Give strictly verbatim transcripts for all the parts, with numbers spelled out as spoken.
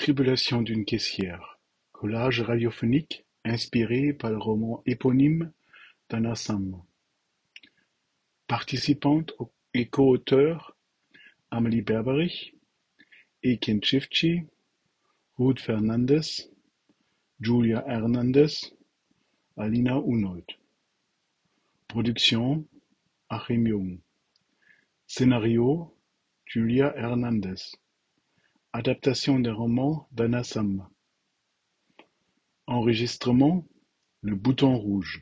tribulations d'une caissière, collage radiophonique inspiré par le roman éponyme d'Anna Sam. Participantes et co-auteurs Amelie Berberich, Ekin Chifchi, Ruth Fernandes, Julia Hernandez, Alina Hunold. Production Achim Jung. Scénario Julia Hernandez. Adaptation des romans d'Anna Sam. Enregistrement Le Bouton Rouge.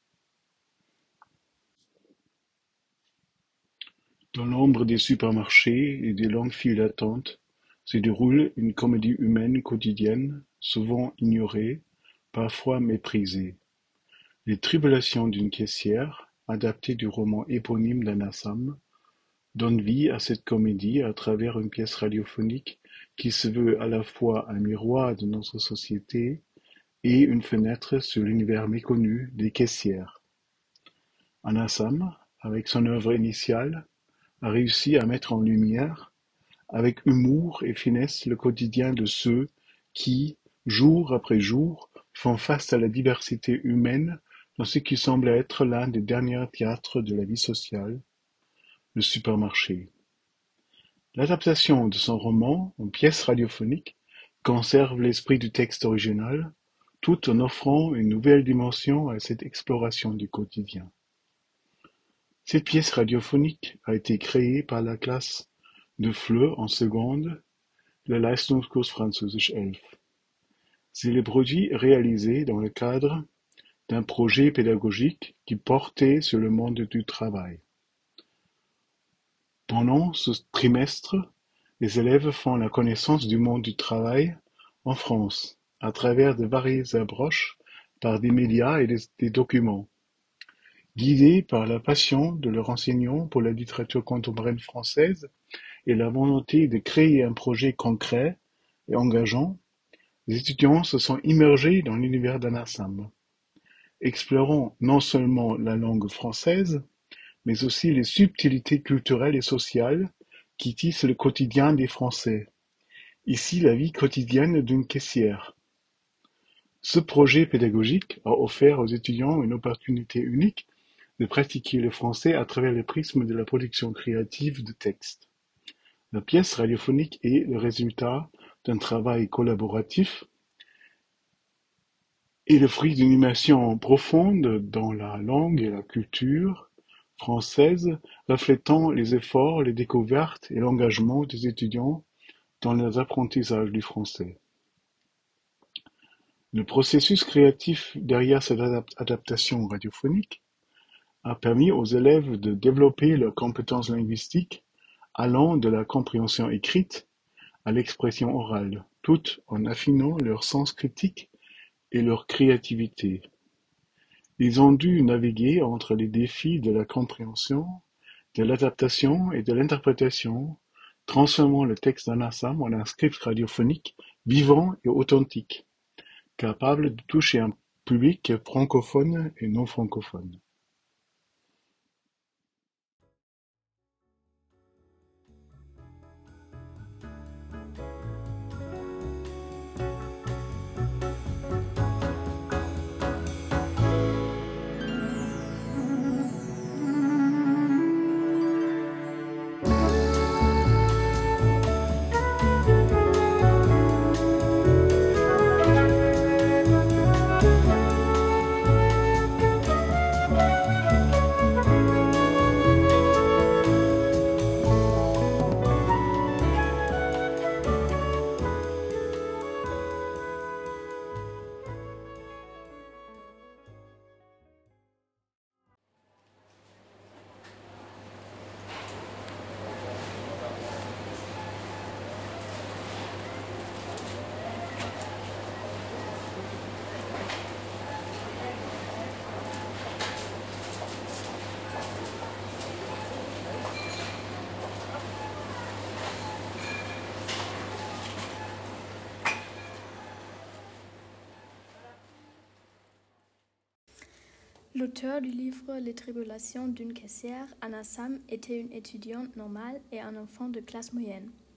Dans l'ombre des supermarchés et des longues files d'attente se déroule une comédie humaine quotidienne, souvent ignorée, parfois méprisée. Les tribulations d'une caissière, adaptée du roman éponyme d'Anna Sam, donne vie à cette comédie à travers une pièce radiophonique qui se veut à la fois un miroir de notre société et une fenêtre sur l'univers méconnu des caissières. Anna Sam, avec son œuvre initiale, a réussi à mettre en lumière, avec humour et finesse, le quotidien de ceux qui, jour après jour, font face à la diversité humaine dans ce qui semble être l'un des derniers théâtres de la vie sociale, le supermarché. L'adaptation de son roman en pièce radiophonique conserve l'esprit du texte original, tout en offrant une nouvelle dimension à cette exploration du quotidien. Cette pièce radiophonique a été créée par la classe de Fleu en seconde, le Leistungskurs Französisch elf. C'est le produit réalisé dans le cadre d'un projet pédagogique qui portait sur le monde du travail. Pendant ce trimestre, les élèves font la connaissance du monde du travail en France, à travers de variées approches par des médias et des, des documents. Guidés par la passion de leur enseignant pour la littérature contemporaine française et la volonté de créer un projet concret et engageant, les étudiants se sont immergés dans l'univers d'Anna Sam, explorant non seulement la langue française, mais aussi les subtilités culturelles et sociales qui tissent le quotidien des Français. Ici, la vie quotidienne d'une caissière. Ce projet pédagogique a offert aux étudiants une opportunité unique de pratiquer le français à travers le prisme de la production créative de textes. La pièce radiophonique est le résultat d'un travail collaboratif et le fruit d'une immersion profonde dans la langue et la culture française, reflétant les efforts, les découvertes et l'engagement des étudiants dans les apprentissages du français. Le processus créatif derrière cette adaptation radiophonique a permis aux élèves de développer leurs compétences linguistiques allant de la compréhension écrite à l'expression orale, tout en affinant leur sens critique et leur créativité. Ils ont dû naviguer entre les défis de la compréhension, de l'adaptation et de l'interprétation, transformant le texte d'Anna Sam en un script radiophonique vivant et authentique, capable de toucher un public francophone et non francophone. L'auteur du livre Les tribulations d'une caissière, Anna Sam, était une étudiante normale et un enfant de classe moyenne.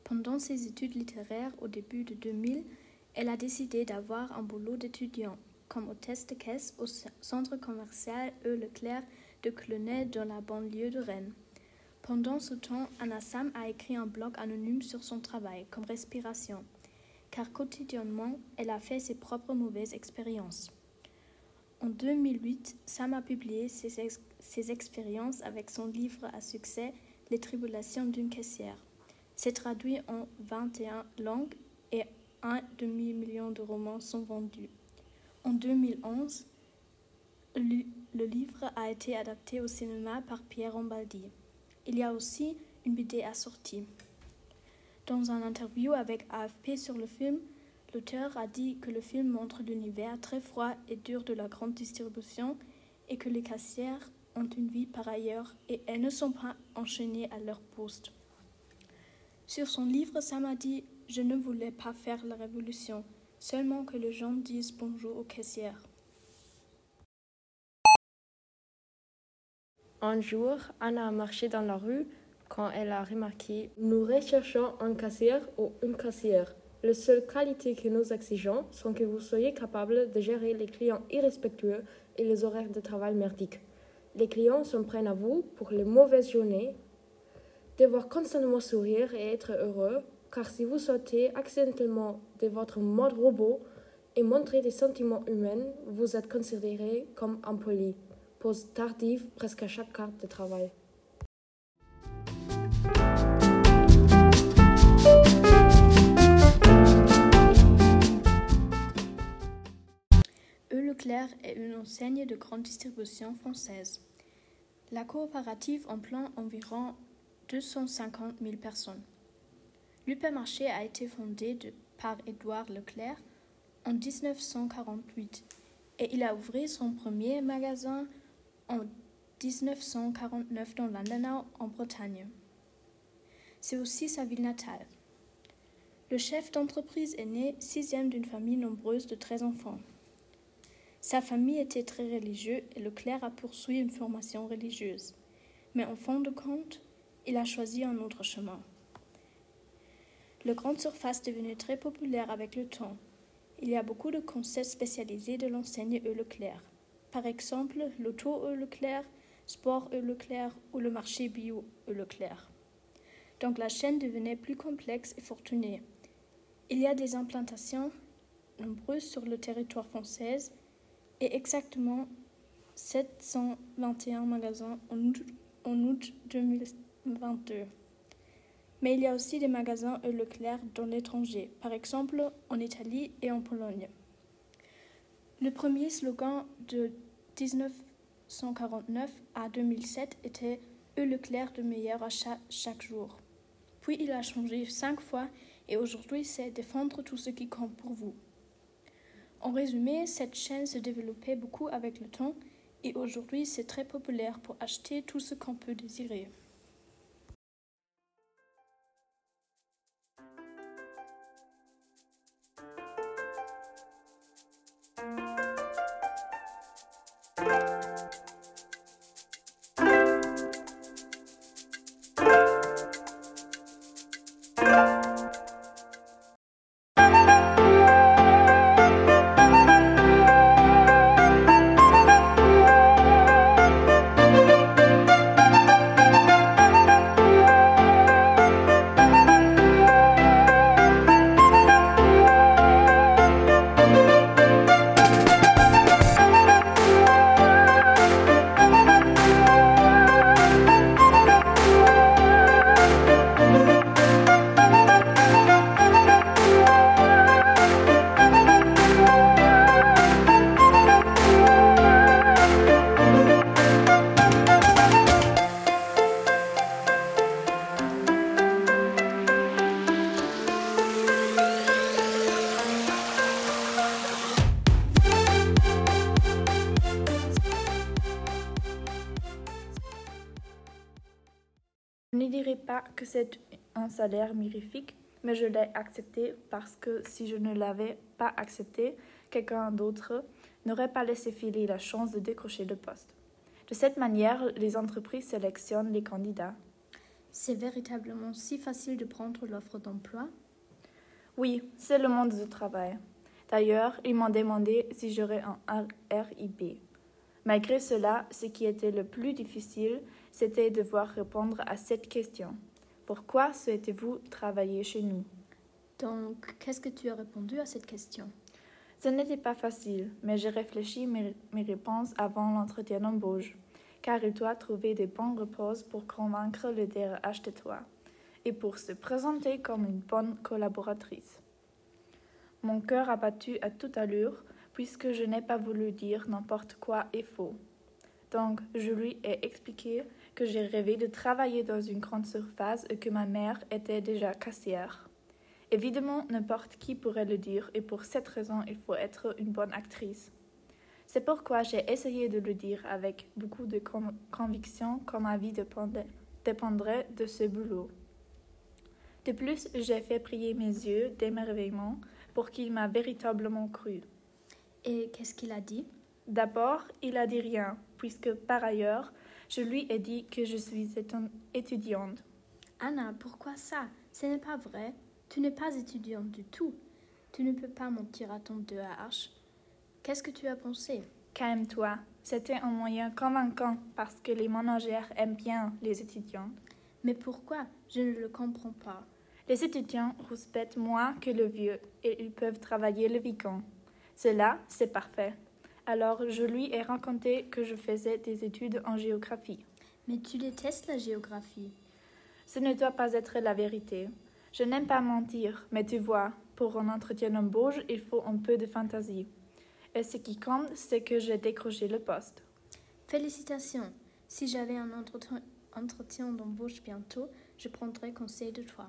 Pendant ses études littéraires au début de deux mille, elle a décidé d'avoir un boulot d'étudiant, comme hôtesse de caisse au centre commercial E. Leclerc de Clenay dans la banlieue de Rennes. Pendant ce temps, Anna Sam a écrit un blog anonyme sur son travail, comme respiration, car quotidiennement, elle a fait ses propres mauvaises expériences. En deux mille huit, Sam a publié ses, ex- ses expériences avec son livre à succès « Les tribulations d'une caissière ». C'est traduit en vingt et une langues et un demi-million de romans sont vendus. En deux mille onze, le, le livre a été adapté au cinéma par Pierre Rambaldi. Il y a aussi une B D assortie. Dans une interview avec A F P sur le film, l'auteur a dit que le film montre l'univers très froid et dur de la grande distribution et que les caissières ont une vie par ailleurs et elles ne sont pas enchaînées à leur poste. Sur son livre, Sam a dit « Je ne voulais pas faire la révolution, seulement que les gens disent bonjour aux caissières. » Un jour, Anna a marché dans la rue quand elle a remarqué « Nous recherchons un caissière ou une caissière. Les seules qualités que nous exigeons sont que vous soyez capable de gérer les clients irrespectueux et les horaires de travail merdiques. Les clients s'en prennent à vous pour les mauvaises journées. Devoir constamment sourire et être heureux, car si vous sautez accidentellement de votre mode robot et montrez des sentiments humains, vous êtes considéré comme impoli. Pause tardive presque à chaque carte de travail. E. Leclerc est une enseigne de grande distribution française. La coopérative emploie environ deux cent cinquante mille personnes. L'hypermarché a été fondé de, par Édouard Leclerc en dix-neuf cent quarante-huit et il a ouvert son premier magasin en dix-neuf cent quarante-neuf dans Landenau en Bretagne. C'est aussi sa ville natale. Le chef d'entreprise est né sixième d'une famille nombreuse de treize enfants. Sa famille était très religieuse et Leclerc a poursuivi une formation religieuse. Mais en fin de compte, il a choisi un autre chemin. Le grande surface est devenu très populaire avec le temps. Il y a beaucoup de concepts spécialisés de l'enseigne E. Leclerc. Par exemple, l'auto E. Leclerc, sport E. Leclerc ou le marché bio E. Leclerc. Donc la chaîne devenait plus complexe et fortunée. Il y a des implantations nombreuses sur le territoire français et exactement sept cent vingt et un magasins en août, en août deux mille vingt-deux. Mais il y a aussi des magasins E. Leclerc dans l'étranger, par exemple en Italie et en Pologne. Le premier slogan de dix-neuf cent quarante-neuf à deux mille sept était « E. Leclerc de meilleur achat chaque jour ». Puis il a changé cinq fois et aujourd'hui c'est « défendre tout ce qui compte pour vous ». En résumé, cette chaîne se développait beaucoup avec le temps et aujourd'hui c'est très populaire pour acheter tout ce qu'on peut désirer. Je ne dirais pas que c'est un salaire mirifique, mais je l'ai accepté parce que si je ne l'avais pas accepté, quelqu'un d'autre n'aurait pas laissé filer la chance de décrocher le poste. De cette manière, les entreprises sélectionnent les candidats. C'est véritablement si facile de prendre l'offre d'emploi? Oui, c'est le monde du travail. D'ailleurs, ils m'ont demandé si j'aurais un R I B. Malgré cela, ce qui était le plus difficile, c'était de devoir répondre à cette question. Pourquoi souhaitez-vous travailler chez nous? Donc, qu'est-ce que tu as répondu à cette question? Ce n'était pas facile, mais j'ai réfléchi mes, mes réponses avant l'entretien d'embauche, car il doit trouver de bonnes réponses pour convaincre le D R H de toi et pour se présenter comme une bonne collaboratrice. Mon cœur a battu à toute allure, puisque je n'ai pas voulu dire n'importe quoi et faux. Donc, je lui ai expliqué que j'ai rêvé de travailler dans une grande surface et que ma mère était déjà caissière. Évidemment, n'importe qui pourrait le dire et pour cette raison, il faut être une bonne actrice. C'est pourquoi j'ai essayé de le dire avec beaucoup de con- conviction quand ma vie dépendait, dépendrait de ce boulot. De plus, j'ai fait prier mes yeux d'émerveillement pour qu'il m'a véritablement cru. Et qu'est-ce qu'il a dit? D'abord, il a dit rien, puisque par ailleurs, je lui ai dit que je suis étudiante. Anna, pourquoi ça? Ce n'est pas vrai. Tu n'es pas étudiante du tout. Tu ne peux pas mentir à ton D R H. Qu'est-ce que tu as pensé? Calme-toi. C'était un moyen convaincant parce que les managers aiment bien les étudiants. Mais pourquoi? Je ne le comprends pas. Les étudiants respectent moins que le vieux et ils peuvent travailler le week-end. Cela, c'est parfait. Alors, je lui ai raconté que je faisais des études en géographie. Mais tu détestes la géographie. Ce ne doit pas être la vérité. Je n'aime pas mentir, mais tu vois, pour un entretien d'embauche, il faut un peu de fantaisie. Et ce qui compte, c'est que j'ai décroché le poste. Félicitations. Si j'avais un entretien, entretien d'embauche bientôt, je prendrais conseil de toi.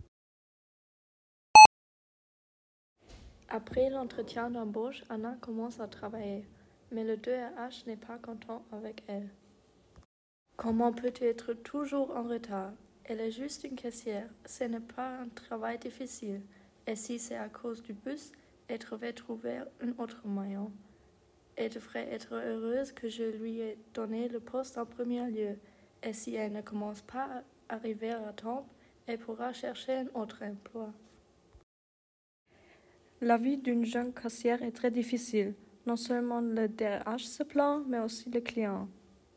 Après l'entretien d'embauche, Anna commence à travailler, mais le D R H n'est pas content avec elle. Comment peut-elle être toujours en retard? Elle est juste une caissière, ce n'est pas un travail difficile. Et si c'est à cause du bus, elle devrait trouver un autre moyen. Elle devrait être heureuse que je lui ai donné le poste en premier lieu. Et si elle ne commence pas à arriver à temps, elle pourra chercher un autre emploi. La vie d'une jeune caissière est très difficile. Non seulement le D R H se plaint, mais aussi le client.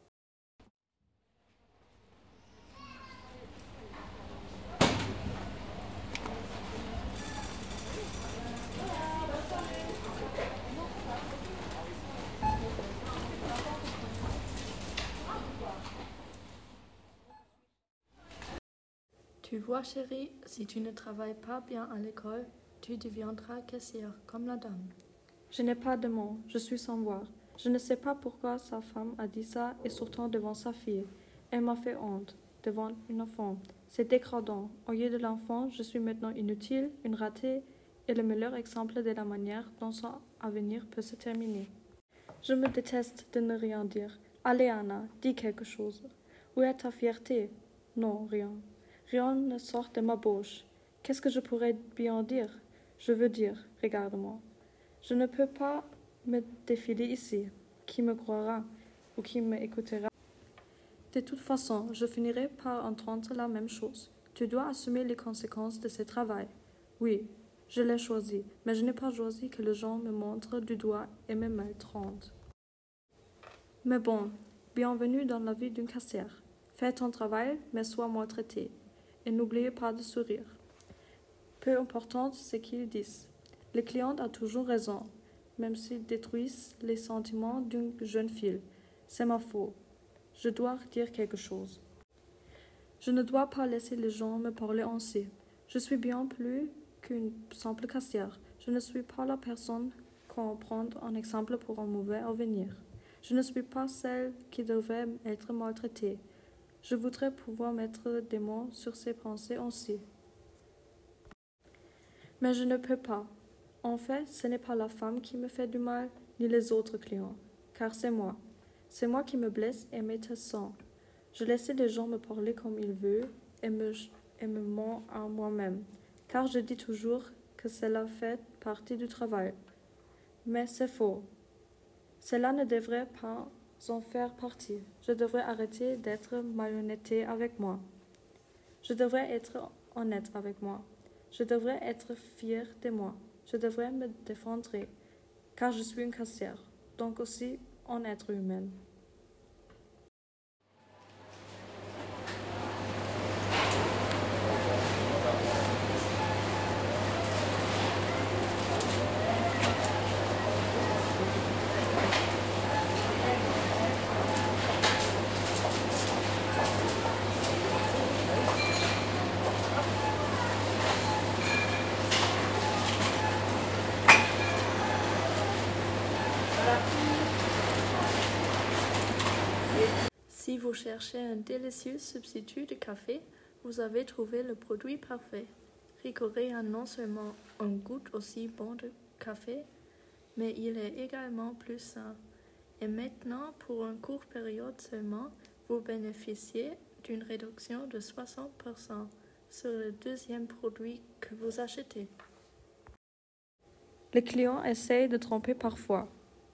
Tu vois, chérie, si tu ne travailles pas bien à l'école, tu deviendras caissière comme la dame. Je n'ai pas de mots, je suis sans voix. Je ne sais pas pourquoi sa femme a dit ça et surtout devant sa fille. Elle m'a fait honte, devant une enfant. C'est dégradant. Au lieu de l'enfant, je suis maintenant inutile, une ratée et le meilleur exemple de la manière dont son avenir peut se terminer. Je me déteste de ne rien dire. Allez, Anna, dis quelque chose. Où est ta fierté? Non, rien. Rien ne sort de ma bouche. Qu'est-ce que je pourrais bien dire? Je veux dire, regarde-moi. Je ne peux pas me défiler ici. Qui me croira ou qui m'écoutera? De toute façon, je finirai par entendre la même chose. Tu dois assumer les conséquences de ce travail. Oui, je l'ai choisi, mais je n'ai pas choisi que les gens me montrent du doigt et me maltraitent. Mais bon, bienvenue dans la vie d'une caissière. Fais ton travail, mais sois maltraité. Et n'oubliez pas de sourire. Peu importe ce qu'ils disent, le client a toujours raison, même s'ils détruisent les sentiments d'une jeune fille. C'est ma faute. Je dois dire quelque chose. Je ne dois pas laisser les gens me parler ainsi. Je suis bien plus qu'une simple caissière. Je ne suis pas la personne qu'on prend en exemple pour un mauvais avenir. Je ne suis pas celle qui devrait être maltraitée. Je voudrais pouvoir mettre des mots sur ces pensées aussi. Mais je ne peux pas. En fait, ce n'est pas la femme qui me fait du mal, ni les autres clients, car c'est moi. C'est moi qui me blesse et me sens. Je laisse les gens me parler comme ils veulent et me, et me mens à moi-même, car je dis toujours que cela fait partie du travail. Mais c'est faux. Cela ne devrait pas en faire partie. Je devrais arrêter d'être malhonnête avec moi. Je devrais être honnête avec moi. Je devrais être fière de moi. Je devrais me défendre, car je suis une caissière, donc aussi un être humain. Si vous cherchez un délicieux substitut de café, vous avez trouvé le produit parfait. Ricoré a non seulement un goût aussi bon de café, mais il est également plus sain. Et maintenant, pour une courte période seulement, vous bénéficiez d'une réduction de soixante pour cent sur le deuxième produit que vous achetez. Les clients essayent de tromper parfois.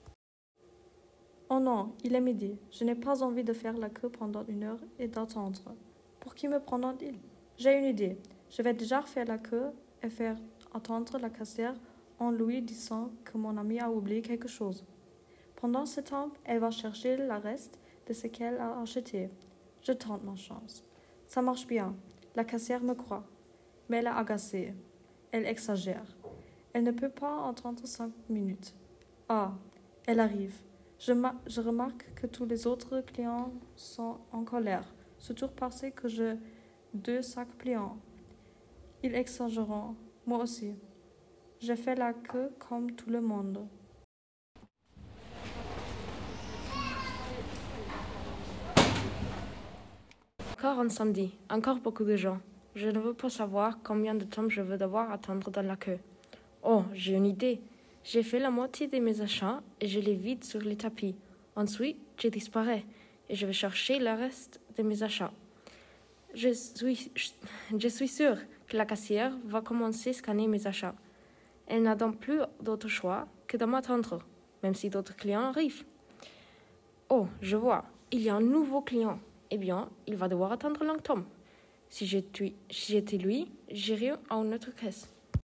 Oh non, il est midi. Je n'ai pas envie de faire la queue pendant une heure et d'attendre. Pour qui me prendront-ils? J'ai une idée. Je vais déjà faire la queue et faire attendre la caissière en lui disant que mon amie a oublié quelque chose. Pendant ce temps, elle va chercher le reste de ce qu'elle a acheté. Je tente ma chance. Ça marche bien. La caissière me croit. Mais elle est agacée. Elle exagère. Elle ne peut pas attendre cinq minutes. Ah, elle arrive. Je, je remarque que tous les autres clients sont en colère, surtout parce que j'ai deux sacs pliants. Ils exagèrent, moi aussi. J'ai fait la queue comme tout le monde. Encore un samedi, encore beaucoup de gens. Je ne veux pas savoir combien de temps je vais devoir attendre dans la queue. Oh, j'ai une idée. J'ai fait la moitié de mes achats et je les vide sur le tapis. Ensuite, je disparais et je vais chercher le reste de mes achats. Je suis, je suis sûre que la caissière va commencer à scanner mes achats. Elle n'a donc plus d'autre choix que de m'attendre, même si d'autres clients arrivent. Oh, je vois, il y a un nouveau client. Eh bien, il va devoir attendre longtemps. Si j'étais, si j'étais lui, j'irais à une autre caisse.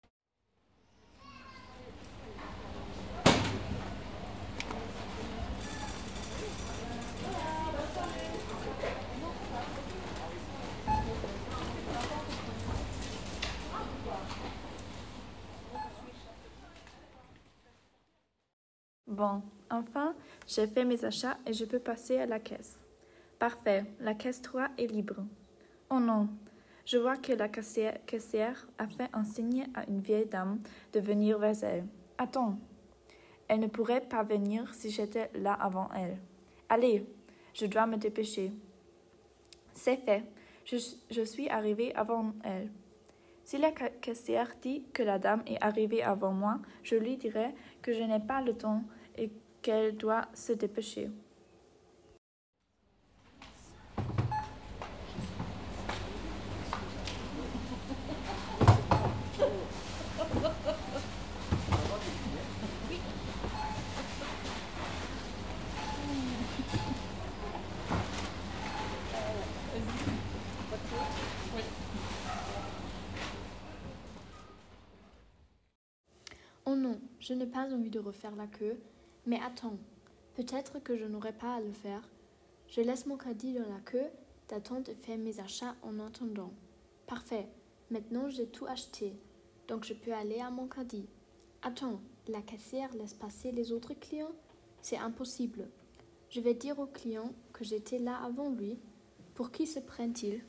Bon, enfin, j'ai fait mes achats et je peux passer à la caisse. Parfait, la caisse trois est libre. Oh non, je vois que la caissière, caissière a fait un signe à une vieille dame de venir vers elle. Attends, elle ne pourrait pas venir si j'étais là avant elle. Allez, je dois me dépêcher. C'est fait, je, je suis arrivée avant elle. Si la caissière dit que la dame est arrivée avant moi, je lui dirai que je n'ai pas le temps et qu'elle doit se dépêcher. Oh non, je n'ai pas envie de refaire la queue, mais attends, peut-être que je n'aurai pas à le faire. Je laisse mon caddie dans la queue, d'attendre et faire mes achats en attendant. Parfait, maintenant j'ai tout acheté, donc je peux aller à mon caddie. Attends, la caissière laisse passer les autres clients? C'est impossible. Je vais dire au client que j'étais là avant lui. Pour qui se prend-il?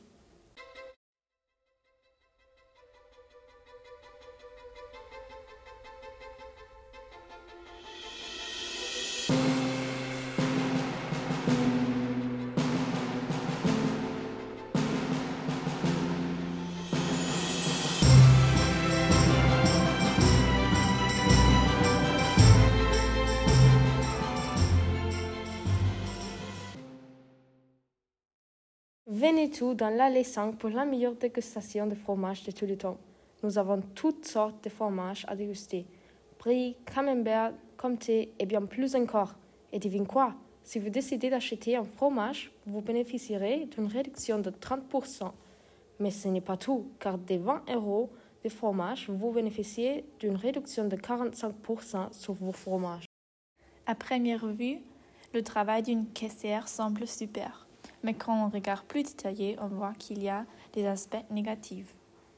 Venez tous dans l'allée cinq pour la meilleure dégustation de fromage de tout le temps. Nous avons toutes sortes de fromages à déguster. Brie, camembert, comté et bien plus encore. Et devine quoi? Si vous décidez d'acheter un fromage, vous bénéficierez d'une réduction de trente pour cent. Mais ce n'est pas tout, car des vingt euros de fromage, vous bénéficiez d'une réduction de quarante-cinq pour cent sur vos fromages. À première vue, le travail d'une caissière semble super, mais quand on regarde plus détaillé, on voit qu'il y a des aspects négatifs.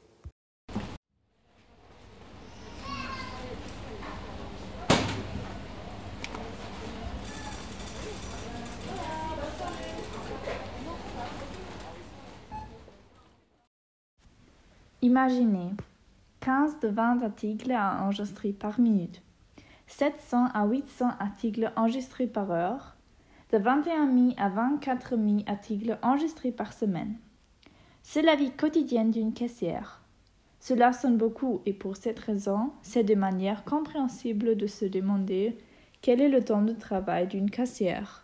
Imaginez quinze à vingt articles à enregistrer par minute, sept cents à huit cents articles enregistrés par heure, de vingt et un mille à vingt-quatre mille articles enregistrés par semaine. C'est la vie quotidienne d'une caissière. Cela sonne beaucoup et pour cette raison, c'est de manière compréhensible de se demander quel est le temps de travail d'une caissière.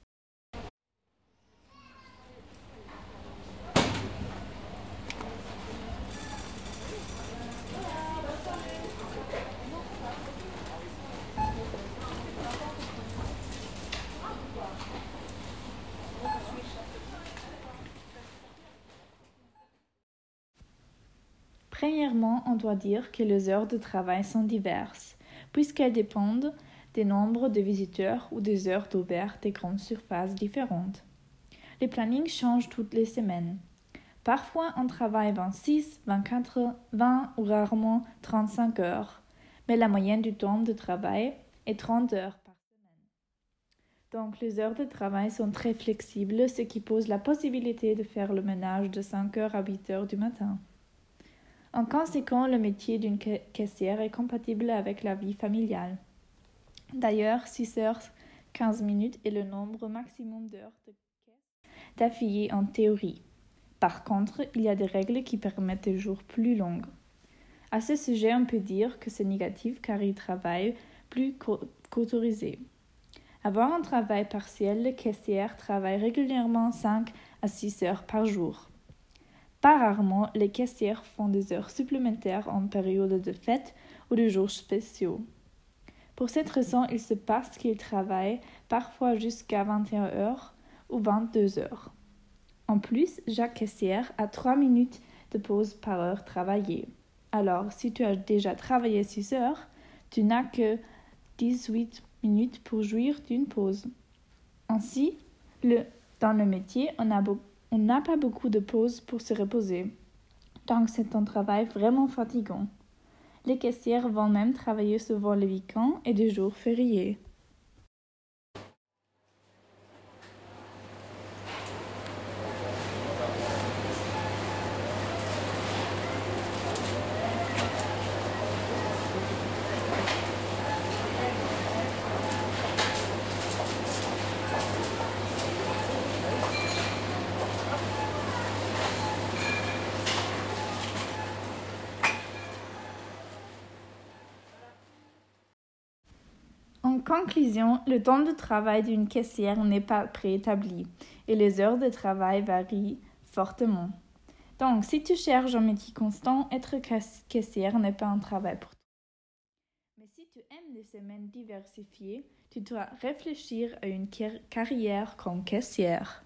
Premièrement, on doit dire que les heures de travail sont diverses, puisqu'elles dépendent des nombres de visiteurs ou des heures d'ouvert des grandes surfaces différentes. Les plannings changent toutes les semaines. Parfois, on travaille vingt-six, vingt-quatre, vingt ou rarement trente-cinq heures, mais la moyenne du temps de travail est trente heures par semaine. Donc, les heures de travail sont très flexibles, ce qui pose la possibilité de faire le ménage de cinq heures à huit heures du matin. En conséquence, le métier d'une caissière est compatible avec la vie familiale. D'ailleurs, six heures quinze minutes est le nombre maximum d'heures de caisse d'affiliés en théorie. Par contre, il y a des règles qui permettent des jours plus longs. À ce sujet, on peut dire que c'est négatif car ils travaillent plus qu'autorisé. Avant un travail partiel, les caissières travaillent régulièrement cinq à six heures par jour. Pas rarement, les caissières font des heures supplémentaires en période de fête ou de jours spéciaux. Pour cette raison, il se passe qu'ils travaillent parfois jusqu'à vingt et une heures ou vingt-deux heures. En plus, chaque caissière a trois minutes de pause par heure travaillée. Alors, si tu as déjà travaillé six heures, tu n'as que dix-huit minutes pour jouir d'une pause. Ainsi, le, dans le métier, on a beaucoup On n'a pas beaucoup de pauses pour se reposer, donc c'est un travail vraiment fatigant. Les caissières vont même travailler souvent les week-ends et des jours fériés. En conclusion, le temps de travail d'une caissière n'est pas préétabli et les heures de travail varient fortement. Donc, si tu cherches un métier constant, être caissière n'est pas un travail pour toi. Mais si tu aimes les semaines diversifiées, tu dois réfléchir à une car- carrière comme caissière.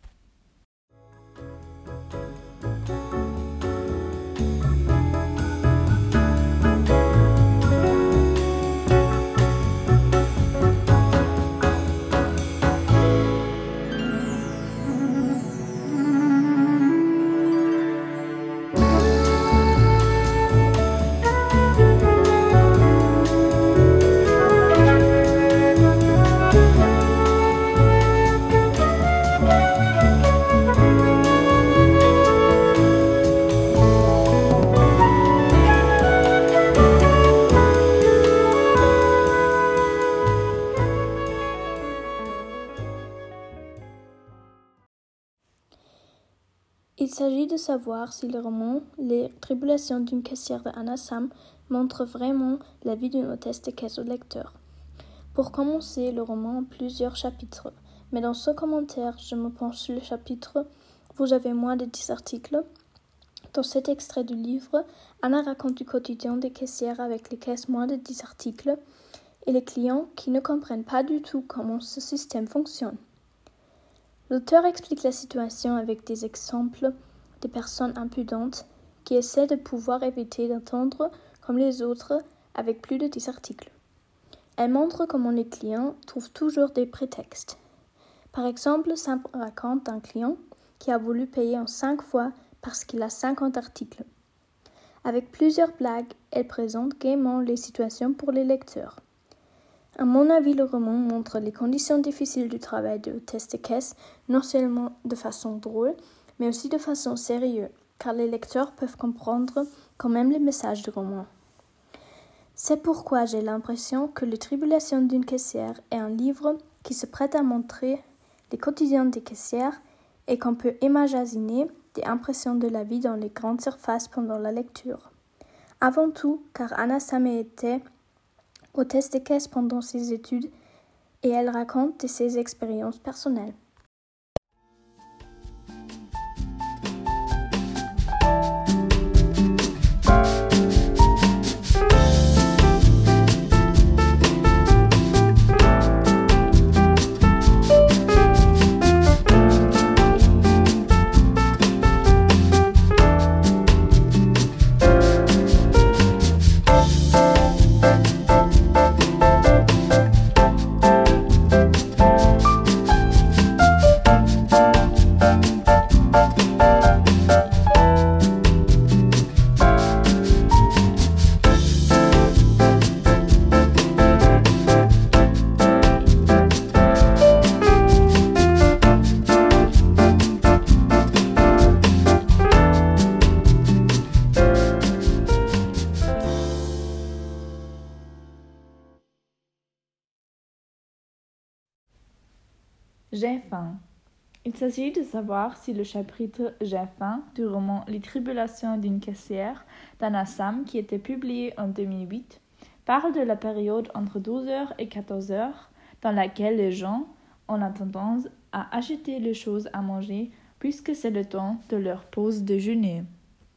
Il s'agit de savoir si le roman « Les tribulations d'une caissière » de Anna Sam montre vraiment la vie d'une hôtesse de caisse au lecteur. Pour commencer, le roman a plusieurs chapitres, mais dans ce commentaire, je me penche sur le chapitre « Vous avez moins de dix articles ». Dans cet extrait du livre, Anna raconte du quotidien des caissières avec les caisses moins de dix articles et les clients qui ne comprennent pas du tout comment ce système fonctionne. L'auteur explique la situation avec des exemples des personnes impudentes qui essaient de pouvoir éviter d'attendre comme les autres avec plus de dix articles. Elle montre comment les clients trouvent toujours des prétextes. Par exemple, Sam raconte d'un client qui a voulu payer en cinq fois parce qu'il a cinquante articles. Avec plusieurs blagues, elle présente gaiement les situations pour les lecteurs. À mon avis, le roman montre les conditions difficiles du travail de hôtesse de caisse, non seulement de façon drôle, mais aussi de façon sérieuse, car les lecteurs peuvent comprendre quand même les messages du roman. C'est pourquoi j'ai l'impression que Les Tribulations d'une caissière est un livre qui se prête à montrer les quotidiens des caissières et qu'on peut imaginer des impressions de la vie dans les grandes surfaces pendant la lecture. Avant tout, car Anna Samé était hôtesse de caisse pendant ses études et elle raconte de ses expériences personnelles. J'ai faim. Il s'agit de savoir si le chapitre J'ai faim du roman Les Tribulations d'une caissière d'Anna Sam, qui était publié en deux mille huit, parle de la période entre douze heures et quatorze heures dans laquelle les gens ont la tendance à acheter les choses à manger puisque c'est le temps de leur pause déjeuner.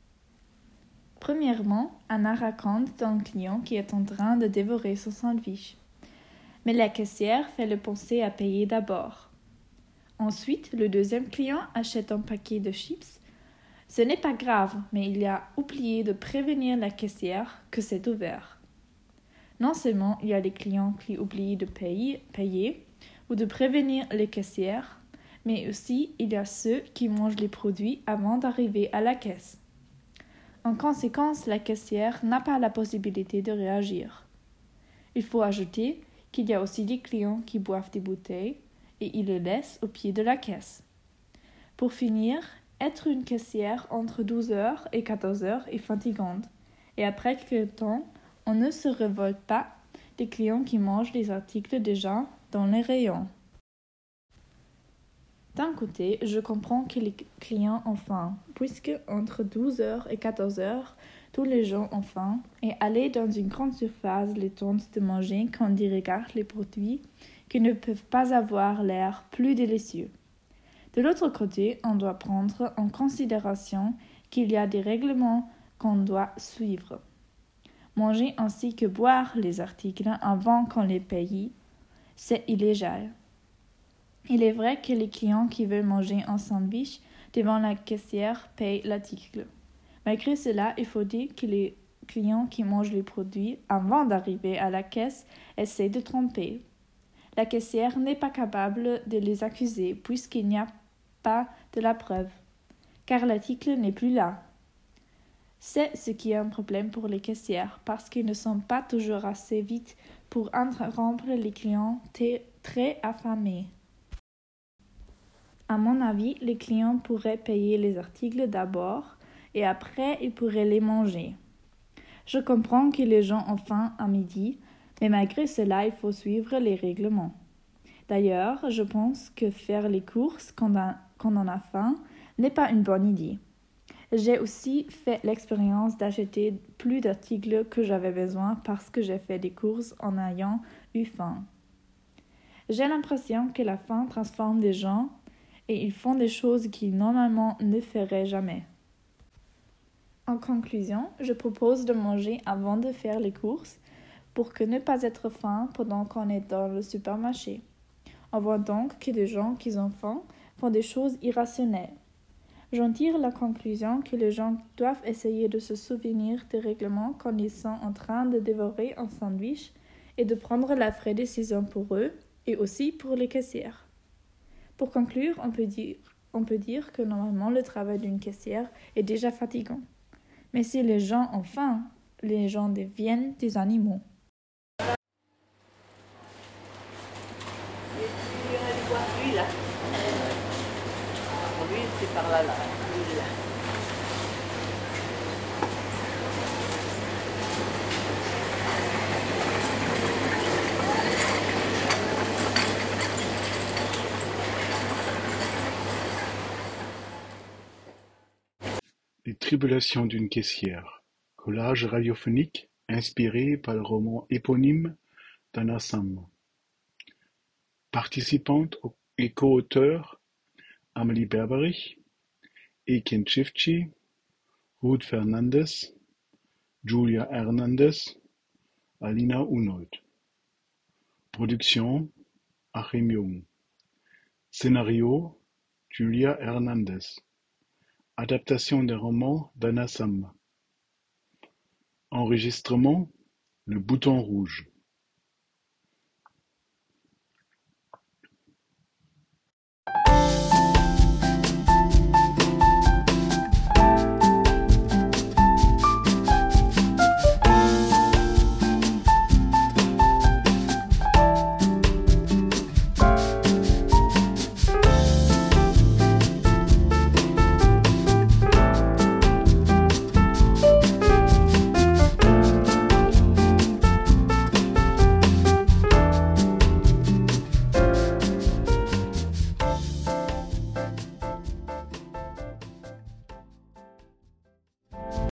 Premièrement, Anna raconte d'un client qui est en train de dévorer son sandwich. Mais la caissière fait le penser à payer d'abord. Ensuite, le deuxième client achète un paquet de chips. Ce n'est pas grave, mais il a oublié de prévenir la caissière que c'est ouvert. Non seulement il y a les clients qui oublient de payer, payer ou de prévenir les caissières, mais aussi il y a ceux qui mangent les produits avant d'arriver à la caisse. En conséquence, la caissière n'a pas la possibilité de réagir. Il faut ajouter qu'il y a aussi des clients qui boivent des bouteilles et ils le laissent au pied de la caisse. Pour finir, être une caissière entre douze heures et quatorze heures est fatigante, et après quelque temps, on ne se révolte pas des clients qui mangent les articles déjà dans les rayons. D'un côté, je comprends que les clients ont faim, puisque entre douze heures et quatorze heures, tous les gens ont faim, et aller dans une grande surface les tente de manger quand ils regardent les produits qui ne peuvent pas avoir l'air plus délicieux. De l'autre côté, on doit prendre en considération qu'il y a des règlements qu'on doit suivre. Manger ainsi que boire les articles avant qu'on les paye, c'est illégal. Il est vrai que les clients qui veulent manger un sandwich devant la caissière payent l'article. Malgré cela, il faut dire que les clients qui mangent les produits avant d'arriver à la caisse essaient de tromper. La caissière n'est pas capable de les accuser puisqu'il n'y a pas de la preuve, car l'article n'est plus là. C'est ce qui est un problème pour les caissières parce qu'ils ne sont pas toujours assez vite pour interrompre les clients t- très affamés. À mon avis, les clients pourraient payer les articles d'abord et après ils pourraient les manger. Je comprends que les gens ont faim à midi, mais malgré cela, il faut suivre les règlements. D'ailleurs, je pense que faire les courses quand on en a faim n'est pas une bonne idée. J'ai aussi fait l'expérience d'acheter plus d'articles que j'avais besoin parce que j'ai fait des courses en ayant eu faim. J'ai l'impression que la faim transforme des gens et ils font des choses qu'ils normalement ne feraient jamais. En conclusion, je propose de manger avant de faire les courses pour que ne pas être faim pendant qu'on est dans le supermarché. On voit donc que les gens qui ont faim font des choses irrationnelles. J'en tire la conclusion que les gens doivent essayer de se souvenir des règlements quand ils sont en train de dévorer un sandwich et de prendre la vraie décision pour eux et aussi pour les caissières. Pour conclure, on peut dire, on peut dire que normalement le travail d'une caissière est déjà fatigant. Mais si les gens ont faim, les gens deviennent des animaux. Lui là. Pour lui, c'est par là, là. Lui, là. Les tribulations d'une caissière. Collage radiophonique inspiré par le roman éponyme d'Anna Sam. Participantes et co-auteurs Amelie Berberich, Eken Chifchi, Ruth Fernandes, Julia Hernandez, Alina Unold. Production Achim Jung. Scénario Julia Hernandez. Adaptation des romans d'Anna Sam. Enregistrement Le Bouton Rouge.